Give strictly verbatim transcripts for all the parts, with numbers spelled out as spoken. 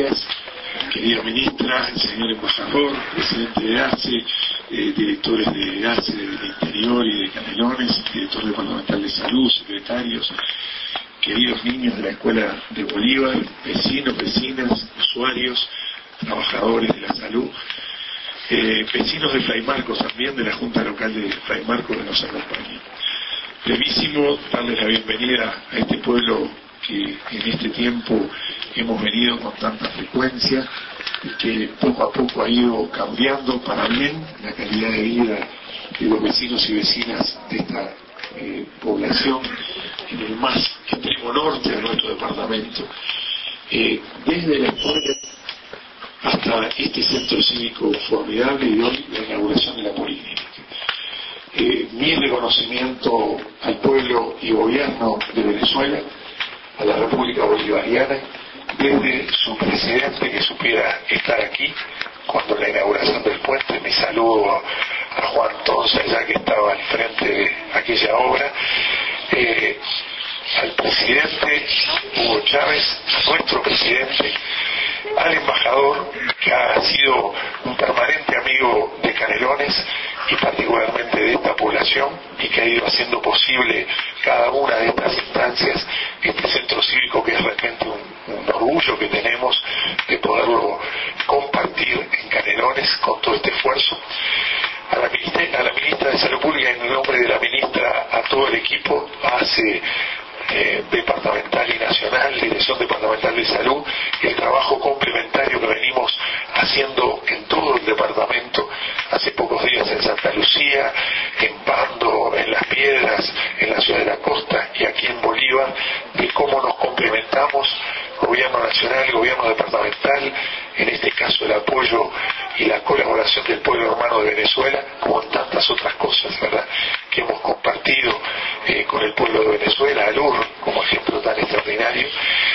días, querida ministra, señor embajador, presidente de ACE, eh, directores de ACE del Interior y de Canelones, director departamental de Salud, secretarios, queridos niños de la Escuela de Bolívar, vecinos, vecinas, usuarios, trabajadores de la salud, eh, vecinos de Fray Marcos también, de la Junta Local de Fray Marcos que nos acompaña. Brevísimo, darles la bienvenida a este pueblo que en este tiempo hemos venido con tanta frecuencia y que poco a poco ha ido cambiando para bien la calidad de vida de los vecinos y vecinas de esta eh, población en el más extremo norte de nuestro departamento. Eh, desde la escuela hasta este centro cívico formidable y hoy la inauguración de la Policlínica. Eh, mi reconocimiento al pueblo y gobierno de Venezuela, a la República Bolivariana, desde su presidente que supiera estar aquí cuando la inauguración del puente. Mi saludo a Juan Tonza, ya que estaba al frente de aquella obra, eh, al presidente Hugo Chávez, nuestro presidente, al embajador que ha sido un permanente amigo de Canelones y particularmente de esta población y que ha ido haciendo posible cada una de estas instancias, este centro cívico que es realmente un, un orgullo que tenemos de poderlo compartir en Canelones con todo este esfuerzo. A la ministra, a la ministra de Salud Pública, en el nombre de la ministra, a todo el equipo, hace Eh, departamental y nacional, Dirección Departamental de Salud, el trabajo complementario que venimos haciendo en todo el departamento, hace pocos días en Santa Lucía, en Pando, en Las Piedras, en la ciudad de la Costa y aquí en Bolívar, de cómo nos complementamos, gobierno nacional, gobierno departamental, en este caso el apoyo y la colaboración del pueblo hermano de Venezuela, como en tantas otras cosas, ¿verdad?, que hemos compartido eh, con el pueblo de Venezuela, Alur, como ejemplo tan extraordinario,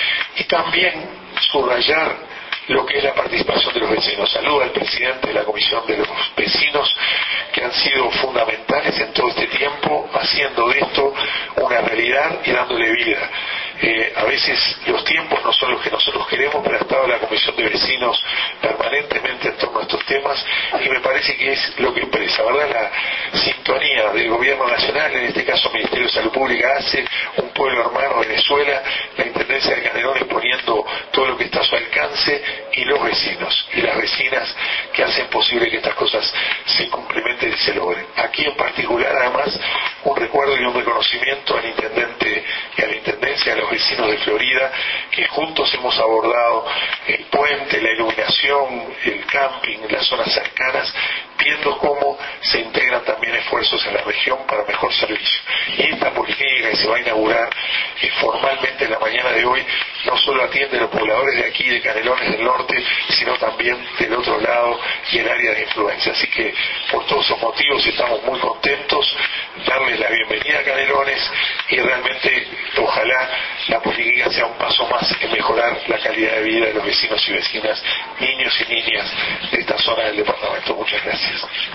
y también subrayar lo que es la participación de los vecinos. Saludo al presidente de la Comisión de los Vecinos, que han sido fundamentales en todo este tiempo, haciendo de esto una realidad y dándole vida. Eh, a veces los tiempos no son los que nosotros queremos, pero ha estado la Comisión de Vecinos permanentemente en torno a estos temas y me parece que es lo que expresa, ¿verdad?, la sintonía del gobierno nacional, en este caso Ministerio de Salud Pública, hace un pueblo hermano Venezuela, la Intendencia de Canelones poniendo todo lo que está a su alcance y los vecinos y las vecinas que hacen posible que estas cosas se complementen y se logren. Aquí en particular, además, un recuerdo y un reconocimiento al intendente y a la intendencia, a los vecinos de Florida, que juntos hemos abordado el puente, la iluminación, el camping, las zonas cercanas, viendo cómo se integran también esfuerzos en la región para mejor servicio. Y esta policlínica que se va a inaugurar eh, formalmente en la mañana de hoy, no solo atiende a los pobladores de aquí, de Canelones del Norte, sino también del otro lado y el área de influencia. Así que por todos esos motivos estamos muy contentos, darles la bienvenida a Canelones y realmente ojalá la policlínica sea un paso más en mejorar la calidad de vida de los vecinos y vecinas, niños y niñas de esta zona del departamento. Muchas gracias.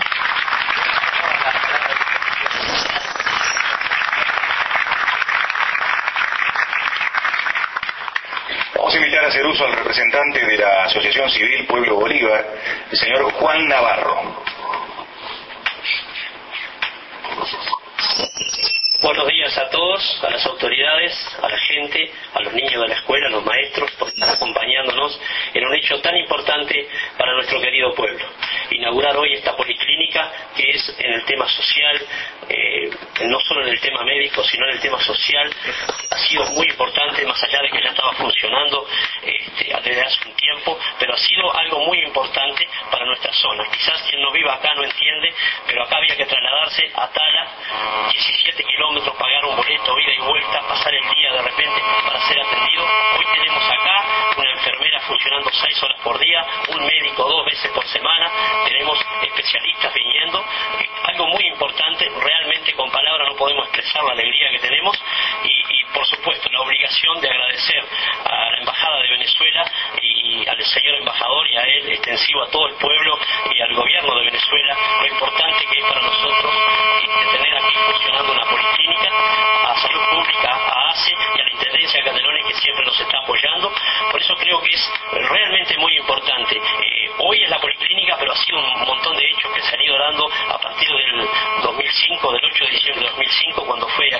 Vamos a invitar a hacer uso al representante de la Asociación Civil Pueblo Bolívar, el señor Juan Navarro. Buenos días a todos, a las autoridades, a la gente, a los niños de la escuela, a los maestros, por estar acompañándonos en un hecho tan importante para nuestro querido pueblo. Inaugurar hoy esta policlínica que es en el tema social, eh, no solo en el tema médico, sino en el tema social, ha sido muy importante, más allá de que ya estaba funcionando este, desde hace un tiempo, pero ha sido algo muy importante para nuestra zona. Quizás quien no viva acá no entiende, pero acá había que trasladarse a Tala, diecisiete kilómetros, pagar un boleto, ida y vuelta, pasar el día de repente para ser atendido. Hoy tenemos acá una enfermera funcionando seis horas por día, un médico dos veces por semana, tenemos especialistas viniendo, eh, algo muy importante, realmente con palabras no podemos expresar la alegría que tenemos y, y por supuesto la obligación de agradecer a la Embajada de Venezuela y al señor embajador y a él, extensivo a todo el pueblo y al gobierno de Venezuela, lo importante que es para nosotros eh, tener aquí funcionando una policlínica, a Salud Pública, a ACE y a la Intendencia de Canelones que siempre nos está apoyando. Por eso creo que es realmente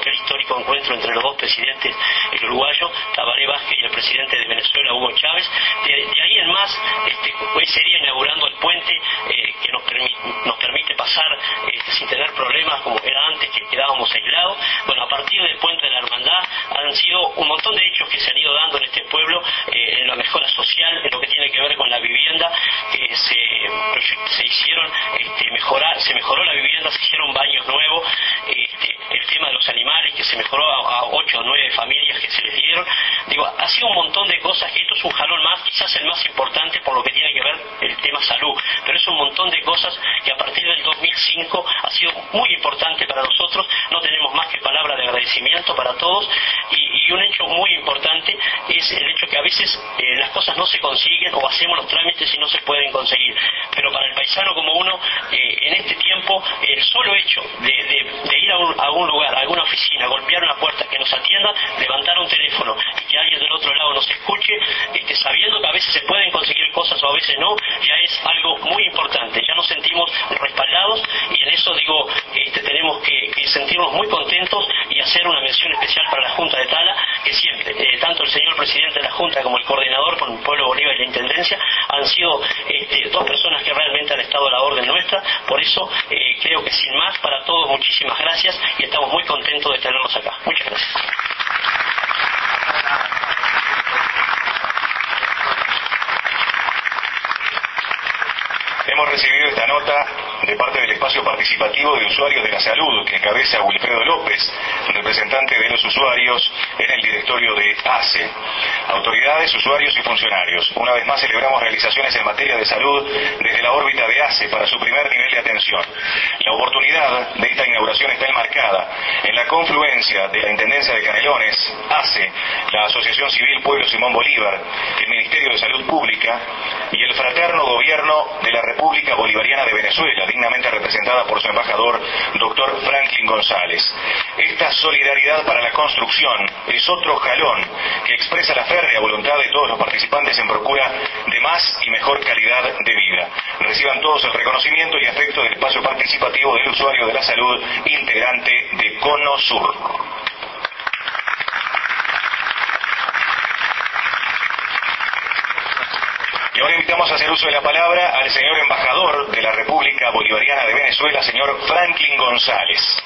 aquel histórico encuentro entre los dos presidentes, el uruguayo Tabaré Vázquez y el presidente de Venezuela, Hugo Chávez. De, de ahí en más, este, hoy sería inaugurando el puente eh, que nos, permi nos permite pasar este, sin tener problemas como era antes, que quedábamos aislados. Bueno, a partir del puente de la hermandad han sido un montón de hechos que se han ido dando en este pueblo, eh, en la mejora social, en lo que tiene que ver con la vivienda, que se, se hicieron este, mejorar, se mejoró la vivienda, se hicieron baños nuevos, este, el tema de los animales, que se mejoró a, a ocho o nueve familias que se les dieron. Digo, ha sido un montón de cosas, que esto es un jalón más, quizás el más importante por lo que tiene que ver el tema salud, pero es un montón de cosas que a partir del dos mil cinco ha sido muy importante para nosotros. No tenemos más que palabras de agradecimiento para todos, y, y un hecho muy importante es el hecho que a veces eh, las cosas no se consiguen, o hacemos los trámites y no se pueden conseguir, pero para el paisano como uno, eh, en este tiempo, el solo hecho de, de, de ir a un, a un lugar, a alguna oficina, golpear una puerta, que nos atiendan, levantar un teléfono y que alguien del otro lado nos escuche, este, sabiendo que a veces se pueden conseguir cosas o a veces no, ya es algo muy importante. Ya nos sentimos respaldados, y en eso digo, este, tenemos que, que sentirnos muy contentos y hacer una mención especial para la Junta de Tala, que siempre, eh, tanto el señor presidente de la Junta como el coordinador con el Pueblo Bolívar y la Intendencia, han sido este, dos personas que realmente han estado a la orden nuestra. Por eso eh, creo que sin más, para todos muchísimas gracias, y estamos muy contentos de tenerlos acá. Muchas gracias. Hemos recibido esta nota de parte del espacio participativo de usuarios de la salud, que encabeza Wilfredo López, representante de los usuarios en el directorio de A C E. Autoridades, usuarios y funcionarios, una vez más celebramos realizaciones en materia de salud desde la órbita de A C E para su primer nivel de atención. La oportunidad de esta inauguración está enmarcada en la confluencia de la Intendencia de Canelones, A C E, la Asociación Civil Pueblo Simón Bolívar, el Ministerio de Salud Pública y el fraterno gobierno de la República Bolivariana de Venezuela, dignamente representada por su embajador, doctor Franklin González. Esta solidaridad para la construcción es otro jalón que expresa la férrea voluntad de todos los participantes en procura de más y mejor calidad de vida. Reciban todos el reconocimiento y afecto del espacio participativo del usuario de la salud, integrante de Cono Sur. Y ahora invitamos a hacer uso de la palabra al señor embajador de la República Bolivariana de Venezuela, señor Franklin González.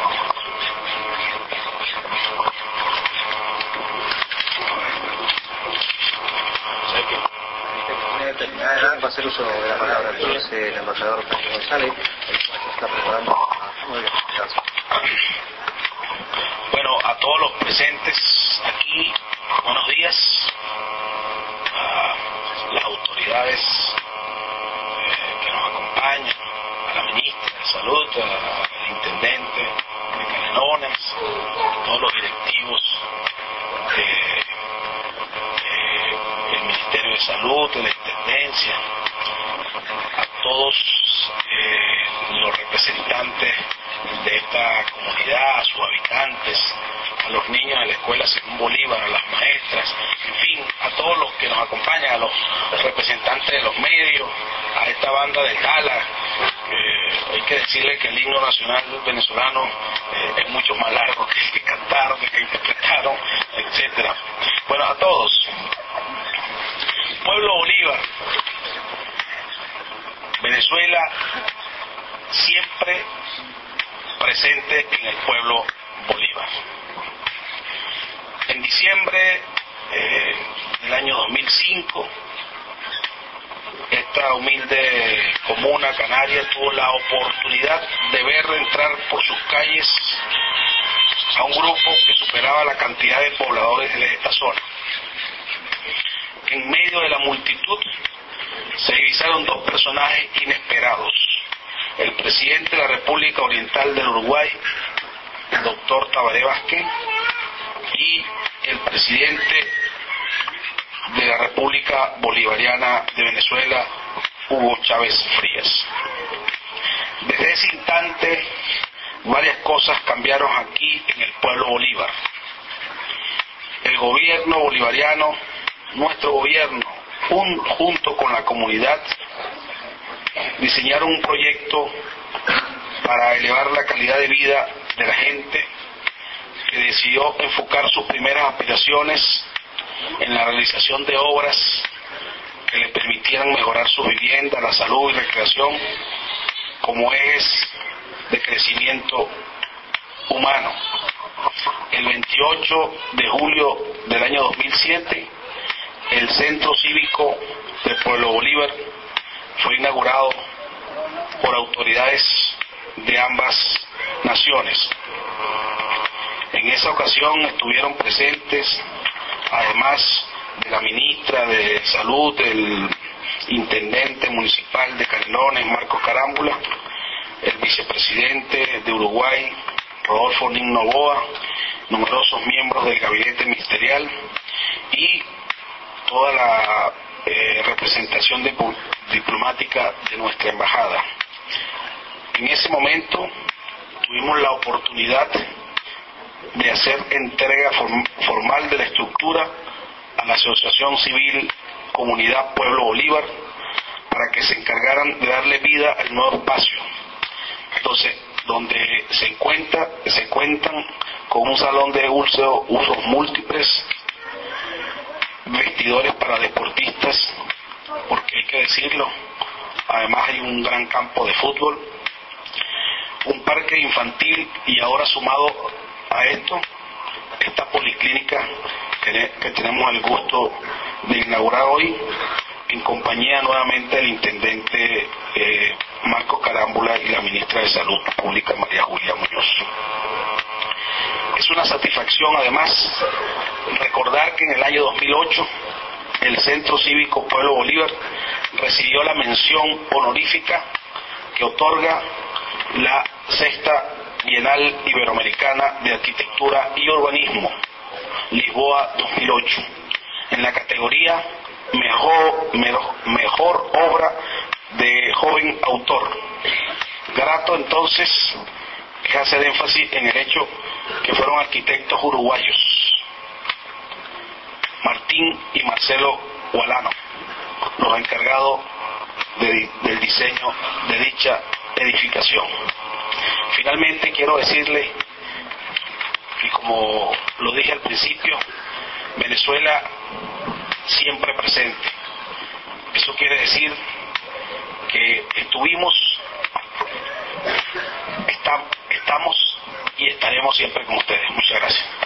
Va a hacer uso de la palabra entonces el embajador Franklin González, el cual se está preparando. Muy bien, gracias. Bueno, a todos los presentes aquí, buenos días. A las autoridades eh, que nos acompañan, a la ministra de Salud, al intendente de Canelones, a todos los directivos del Ministerio de Salud, de la Intendencia, a todos eh, los representantes de esta comunidad, a sus habitantes, a los niños de la Escuela Simón Bolívar, a las maestras, en fin, a todos los que nos acompañan, a los representantes de los medios, a esta banda de Tala. Eh, hay que decirle que el himno nacional venezolano eh, es mucho más largo que, que cantaron, que, que interpretaron, etcétera. Bueno, a todos. Pueblo Bolívar, Venezuela, siempre presente en el pueblo Bolívar. En diciembre eh, del año dos mil cinco, esta humilde comuna canaria tuvo la oportunidad de ver entrar por sus calles a un grupo que superaba la cantidad de pobladores de esta zona. En medio de la multitud se divisaron dos personajes inesperados: el presidente de la República Oriental del Uruguay, el doctor Tabaré Vázquez, y el presidente de la República Bolivariana de Venezuela, Hugo Chávez Frías. Desde ese instante, varias cosas cambiaron aquí en el pueblo Bolívar. El gobierno bolivariano, nuestro gobierno, un, junto con la comunidad, diseñaron un proyecto para elevar la calidad de vida de la gente, que decidió enfocar sus primeras aspiraciones en la realización de obras que le permitieran mejorar su vivienda, la salud y recreación como ejes de crecimiento humano. El veintiocho de julio del año dos mil siete, el Centro Cívico de Pueblo Bolívar fue inaugurado por autoridades de ambas naciones. En esa ocasión estuvieron presentes, además de la ministra de Salud, del intendente municipal de Canelones, Marcos Carámbula, el vicepresidente de Uruguay, Rodolfo Nin Novoa, numerosos miembros del gabinete ministerial y toda la eh, representación de, diplomática de nuestra embajada. En ese momento tuvimos la oportunidad de hacer entrega form, formal de la estructura a la Asociación Civil Comunidad Pueblo Bolívar para que se encargaran de darle vida al nuevo espacio. Entonces, donde se encuentra, se cuentan con un salón de uso, usos múltiples, vestidores para deportistas, porque hay que decirlo, además hay un gran campo de fútbol, un parque infantil y ahora sumado a esto, esta policlínica que, que tenemos el gusto de inaugurar hoy en compañía nuevamente del intendente eh, Marcos Carámbula y la ministra de Salud Pública María Julia Muñoz. Es una satisfacción además recordar que en el año dos mil ocho el Centro Cívico Pueblo Bolívar recibió la mención honorífica que otorga la sexta Bienal Iberoamericana de Arquitectura y Urbanismo, Lisboa dos mil ocho, en la categoría mejor, mejor, mejor obra de joven autor. Grato entonces es hacer énfasis en el hecho que fueron arquitectos uruguayos, Martín y Marcelo Gualano, los encargados de, del diseño de dicha edificación. Finalmente quiero decirle, y como lo dije al principio, Venezuela siempre presente. Eso quiere decir que estuvimos, está, estamos y estaremos siempre con ustedes. Muchas gracias.